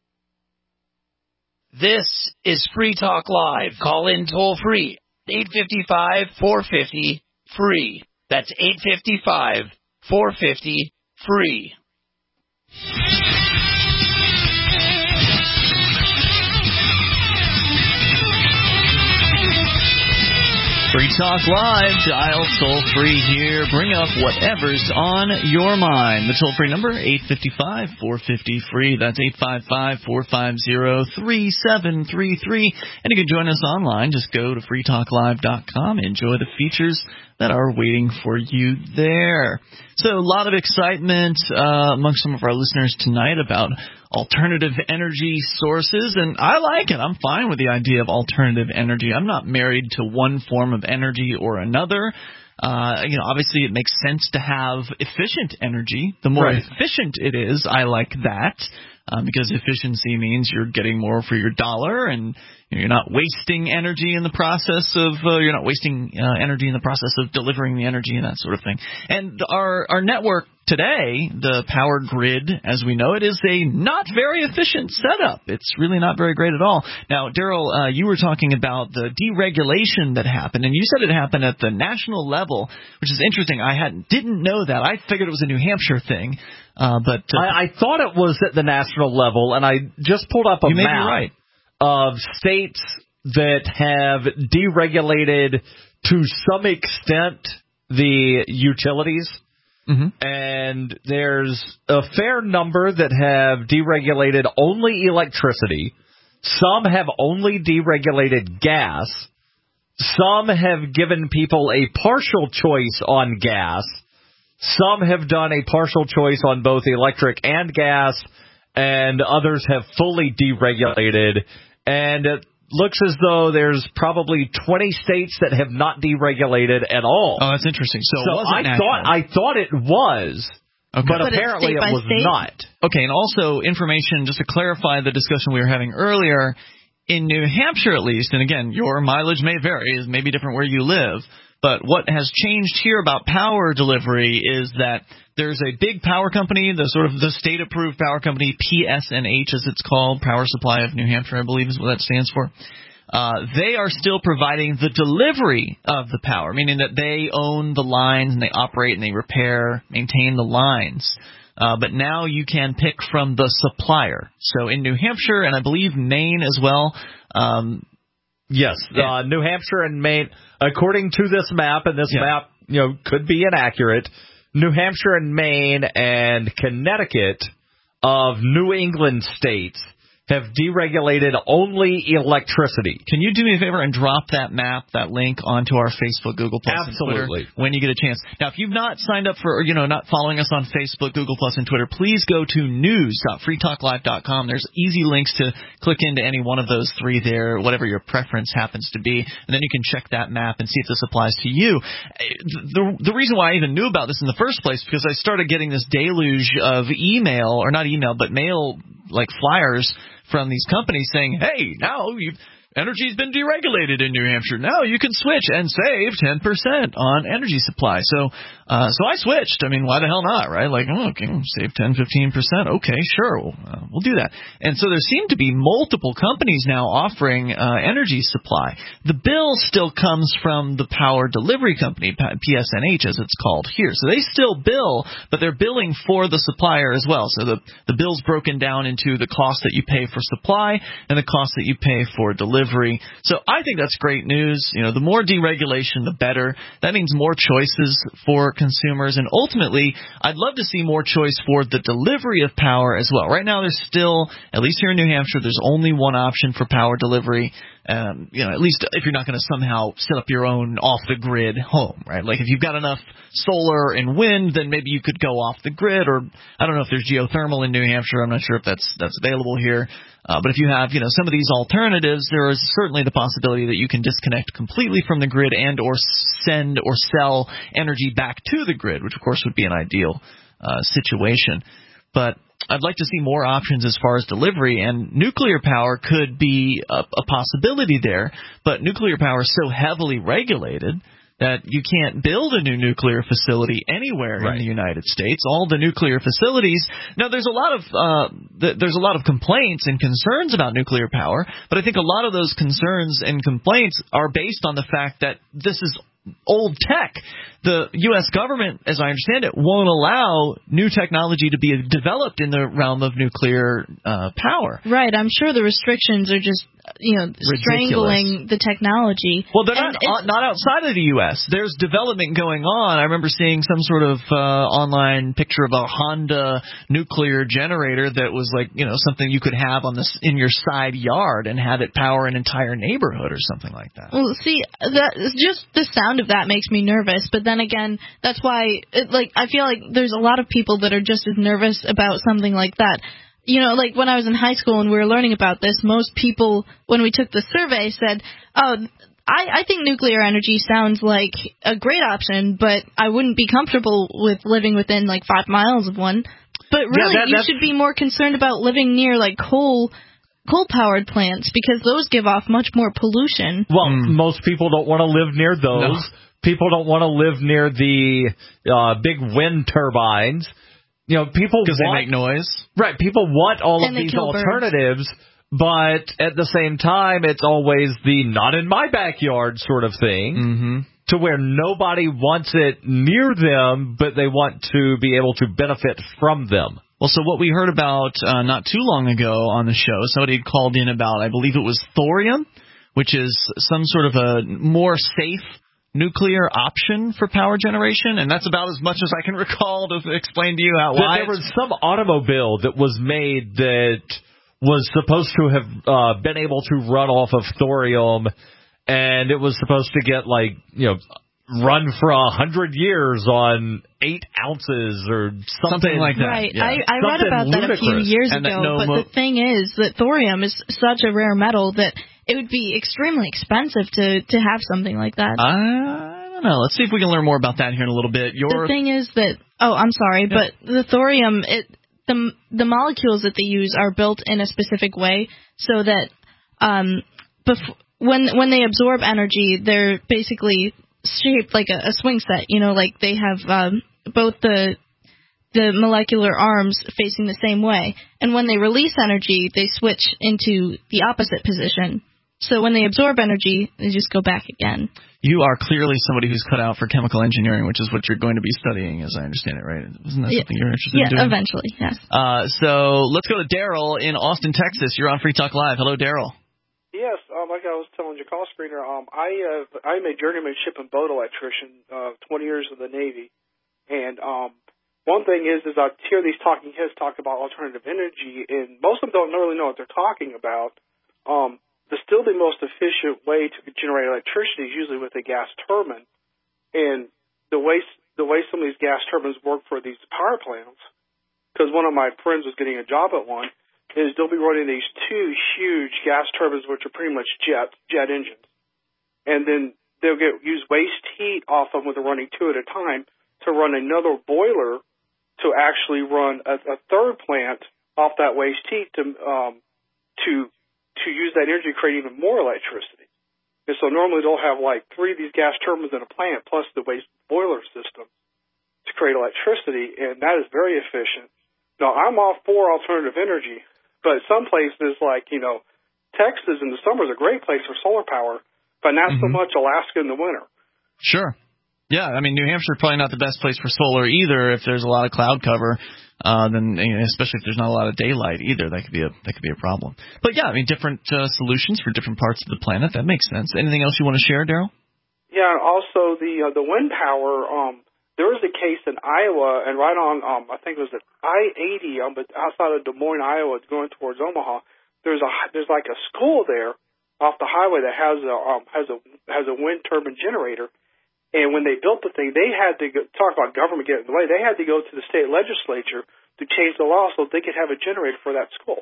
This is Free Talk Live. Call in toll free. eight five five, four five zero, free. That's eight five five, four five zero, free. Free Talk Live, dial toll-free here. Bring up whatever's on your mind. The toll-free number, eight five five, four five zero, free. That's eight five five, four five zero, three seven three three. And you can join us online. Just go to free talk live dot com. Enjoy the features that are waiting for you there. So a lot of excitement uh, amongst some of our listeners tonight about alternative energy sources, and I like it. I'm fine with the idea of alternative energy. I'm not married to one form of energy or another. Uh, you know, obviously it makes sense to have efficient energy. The more Right. efficient it is, I like that. Um, because efficiency means you're getting more for your dollar, and you're not wasting energy in the process of uh, you're not wasting uh, energy in the process of delivering the energy and that sort of thing. And our our network today, the power grid as we know it, is a not very efficient setup. It's really not very great at all. Now, Daryl, uh, you were talking about the deregulation that happened, and you said it happened at the national level, which is interesting. I had didn't know that. I figured it was a New Hampshire thing. Uh, but uh, I, I thought it was at the national level, and I just pulled up a you may map be right. of states that have deregulated to some extent the utilities. Mm-hmm. And there's a fair number that have deregulated only electricity. Some have only deregulated gas. Some have given people a partial choice on gas. Some have done a partial choice on both electric and gas, and others have fully deregulated. And it looks as though there's probably twenty states that have not deregulated at all. Oh, that's interesting. So, so it wasn't I national. thought I thought it was, Okay. But, But it's apparently state it by was state? not. Okay, and also information, just to clarify the discussion we were having earlier, in New Hampshire at least, and again, your mileage may vary, it may be different where you live, but what has changed here about power delivery is that there's a big power company, the sort of the state-approved power company, P S N H as it's called, Power Supply of New Hampshire, I believe is what that stands for. Uh, they are still providing the delivery of the power, meaning that they own the lines and they operate and they repair, maintain the lines. Uh, but now you can pick from the supplier. So in New Hampshire, and I believe Maine as well. Um, yes, yeah. uh, New Hampshire and Maine, according to this map, and this yeah. map, you know, could be inaccurate. New Hampshire and Maine and Connecticut of New England states have deregulated only electricity. Can you do me a favor and drop that map, that link, onto our Facebook, Google Plus, Absolutely. and Twitter when you get a chance? Now, if you've not signed up for, or, you know, not following us on Facebook, Google Plus, and Twitter, please go to news dot free talk live dot com. There's easy links to click into any one of those three there, whatever your preference happens to be, and then you can check that map and see if this applies to you. The, the reason why I even knew about this in the first place, because I started getting this deluge of email, or not email, but mail, like flyers, from these companies saying, hey, now you've energy's been deregulated in New Hampshire. Now you can switch and save ten percent on energy supply. So uh, so I switched. I mean, why the hell not, right? Like, oh, okay, save ten, fifteen percent. Okay, sure, we'll, uh, we'll do that. And so there seem to be multiple companies now offering uh, energy supply. The bill still comes from the power delivery company, P S N H as it's called here. So they still bill, but they're billing for the supplier as well. So the, the bill's broken down into the cost that you pay for supply and the cost that you pay for delivery. So I think that's great news. You know, the more deregulation, the better. That means more choices for consumers, and ultimately, I'd love to see more choice for the delivery of power as well. Right now, there's still, at least here in New Hampshire, there's only one option for power delivery. Um, you know, at least if you're not going to somehow set up your own off-the-grid home, right? Like if you've got enough solar and wind, then maybe you could go off the grid, or I don't know if there's geothermal in New Hampshire. I'm not sure if that's that's available here. Uh, but if you have, you know, some of these alternatives, there is certainly the possibility that you can disconnect completely from the grid and or send or sell energy back to the grid, which of course would be an ideal uh, situation. But I'd like to see more options as far as delivery, and nuclear power could be a, a possibility there, but nuclear power is so heavily regulated that you can't build a new nuclear facility anywhere right. in the United States. All the nuclear facilities. Now, there's a lot of uh, th- there's a lot of complaints and concerns about nuclear power, but I think a lot of those concerns and complaints are based on the fact that this is old tech. The U S government, as I understand it, won't allow new technology to be developed in the realm of nuclear uh, power. Right. I'm sure the restrictions are just, you know, Ridiculous. strangling the technology. Well, they're not, uh, not outside of the U S. There's development going on. I remember seeing some sort of uh, online picture of a Honda nuclear generator that was like, you know, something you could have on this in your side yard and have it power an entire neighborhood or something like that. Well, see, that, just the sound of that makes me nervous, but then again, that's why, it, like, I feel like there's a lot of people that are just as nervous about something like that. You know, like when I was in high school and we were learning about this, most people, when we took the survey, said, oh, I, I think nuclear energy sounds like a great option, but I wouldn't be comfortable with living within, like, five miles of one. But really, yeah, that, you should be more concerned about living near, like, coal coal-powered plants, because those give off much more pollution. Well, mm. most people don't want to live near those. No. People don't want to live near the uh, big wind turbines. You know, people because they make noise. Right. People want all and of these alternatives, birds. But at the same time, it's always the not in my backyard sort of thing, mm-hmm. to where nobody wants it near them, but they want to be able to benefit from them. Well, so what we heard about uh, not too long ago on the show, somebody had called in about, I believe it was thorium, which is some sort of a more safe nuclear option for power generation, and that's about as much as I can recall to explain to you how why. There was some automobile that was made that was supposed to have uh, been able to run off of thorium, and it was supposed to get, like, you know, run for a hundred years on eight ounces or something, something like that. Right. Yeah. I, I read about ludicrous. that a few years and ago, no but mo- the thing is that thorium is such a rare metal that it would be extremely expensive to, to have something like that. I don't know. Let's see if we can learn more about that here in a little bit. Your... The thing is that, oh, I'm sorry, yeah. but the thorium, it the the molecules that they use are built in a specific way so that um, bef- when when they absorb energy, they're basically shaped like a, a swing set. You know, like they have um, both the the molecular arms facing the same way, and when they release energy, they switch into the opposite position. So when they absorb energy, they just go back again. You are clearly somebody who's cut out for chemical engineering, which is what you're going to be studying, as I understand it, right? Isn't that yeah. something you're interested yeah, in doing? Yeah, eventually, yes. Uh, so let's go to Daryl in Austin, Texas. You're on Free Talk Live. Hello, Daryl. Yes, um, like I was telling your call screener, um, I, uh, I'm a journeyman ship and boat electrician, uh, twenty years in the Navy. And um, one thing is, is I hear these talking heads talk about alternative energy, and most of them don't really know what they're talking about. Um, The still the most efficient way to generate electricity is usually with a gas turbine, and the way the way some of these gas turbines work for these power plants, because one of my friends was getting a job at one, is they'll be running these two huge gas turbines, which are pretty much jet jet engines, and then they'll get use waste heat off of them when they're running two at a time to run another boiler to actually run a, a third plant off that waste heat to um, to to use that energy to create even more electricity. And so normally they'll have like three of these gas turbines in a plant plus the waste boiler system to create electricity, and that is very efficient. Now, I'm all for alternative energy, but some places like, you know, Texas in the summer is a great place for solar power, but not mm-hmm. so much Alaska in the winter. Sure. Yeah, I mean, New Hampshire is probably not the best place for solar either if there's a lot of cloud cover. Uh, then, you know, especially if there's not a lot of daylight either, that could be a that could be a problem. But yeah, I mean, different uh, solutions for different parts of the planet. That makes sense. Anything else you want to share, Daryl? Yeah. Also, the uh, the wind power. Um, there was a case in Iowa, and right on, um, I think it was at I eighty, um, but outside of Des Moines, Iowa, going towards Omaha. There's a there's like a school there off the highway that has a um, has a has a wind turbine generator. And when they built the thing, they had to go, talk about government getting in the way. They had to go to the state legislature to change the law so they could have a generator for that school.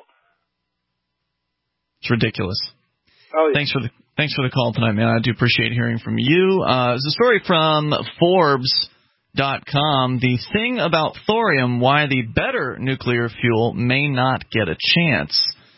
It's ridiculous. Oh, yeah. Thanks for the thanks for the call tonight, man. I do appreciate hearing from you. Uh, there's a story from Forbes dot com. The thing about thorium: why the better nuclear fuel may not get a chance.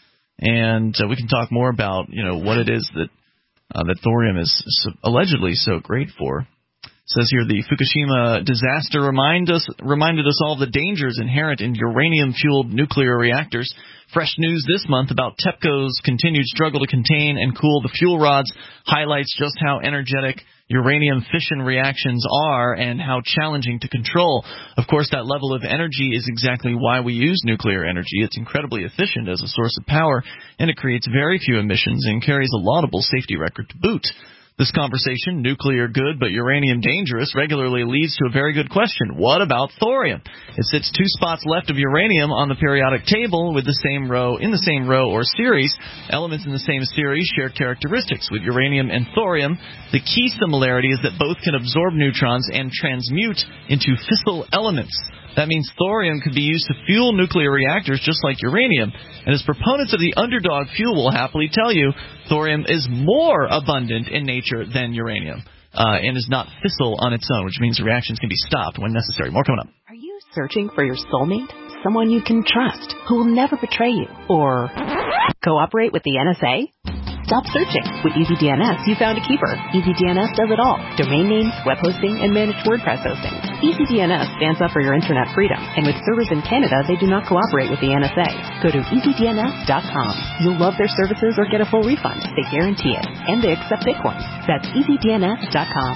And uh, we can talk more about you know what it is that uh, that thorium is so, allegedly so great for. It says here the Fukushima disaster remind us, reminded us all of the dangers inherent in uranium-fueled nuclear reactors. Fresh news this month about TEPCO's continued struggle to contain and cool the fuel rods highlights just how energetic uranium fission reactions are and how challenging to control. Of course, that level of energy is exactly why we use nuclear energy. It's incredibly efficient as a source of power, and it creates very few emissions and carries a laudable safety record to boot. This conversation, nuclear good but uranium dangerous, regularly leads to a very good question. What about thorium? It sits two spots left of uranium on the periodic table with the same row in the same row or series. Elements in the same series share characteristics. With uranium and thorium, the key similarity is that both can absorb neutrons and transmute into fissile elements. That means thorium could be used to fuel nuclear reactors just like uranium. And as proponents of the underdog fuel will happily tell you, thorium is more abundant in nature than uranium uh, and is not fissile on its own, which means the reactions can be stopped when necessary. More coming up. Are you searching for your soulmate? Someone you can trust, who will never betray you or cooperate with the N S A? Stop searching. With EasyDNS, you found a keeper. EasyDNS does it all. Domain names, web hosting, and managed WordPress hosting. EasyDNS stands up for your internet freedom, and with servers in Canada, they do not cooperate with the N S A. Go to easy D N S dot com. You'll love their services or get a full refund. They guarantee it, and they accept Bitcoin. That's easy D N S dot com.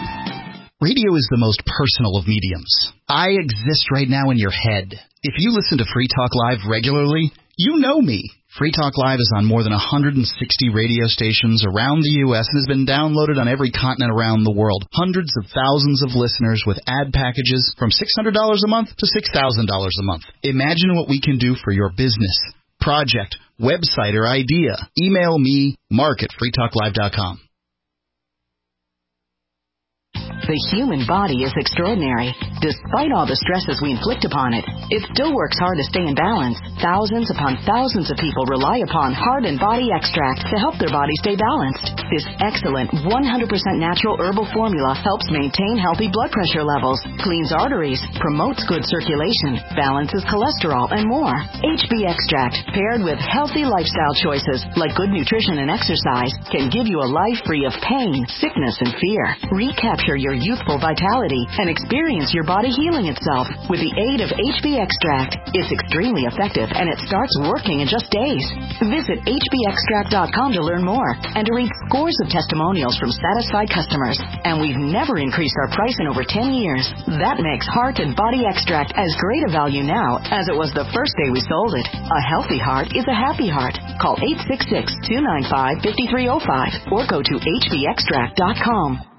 Radio is the most personal of mediums. I exist right now in your head. If you listen to Free Talk Live regularly, you know me. Free Talk Live is on more than one hundred sixty radio stations around the U S and has been downloaded on every continent around the world. Hundreds of thousands of listeners with ad packages from six hundred dollars a month to six thousand dollars a month. Imagine what we can do for your business, project, website, or idea. Email me, mark at free talk live dot com. The human body is extraordinary. Despite all the stresses we inflict upon it, it still works hard to stay in balance. Thousands upon thousands of people rely upon Heart and Body Extract to help their body stay balanced. This excellent one hundred percent natural herbal formula helps maintain healthy blood pressure levels, cleans arteries, promotes good circulation, balances cholesterol, and more. H B Extract, paired with healthy lifestyle choices like good nutrition and exercise, can give you a life free of pain, sickness, and fear. Recapture your youthful vitality and experience your body healing itself with the aid of H B Extract. It's extremely effective and it starts working in just days. Visit H B extract dot com to learn more and to read scores of testimonials from satisfied customers. And we've never increased our price in over ten years. That makes Heart and Body Extract as great a value now as it was the first day we sold it. A healthy heart is a happy heart. Call eight six six, two nine five, five three zero five or go to H B extract dot com.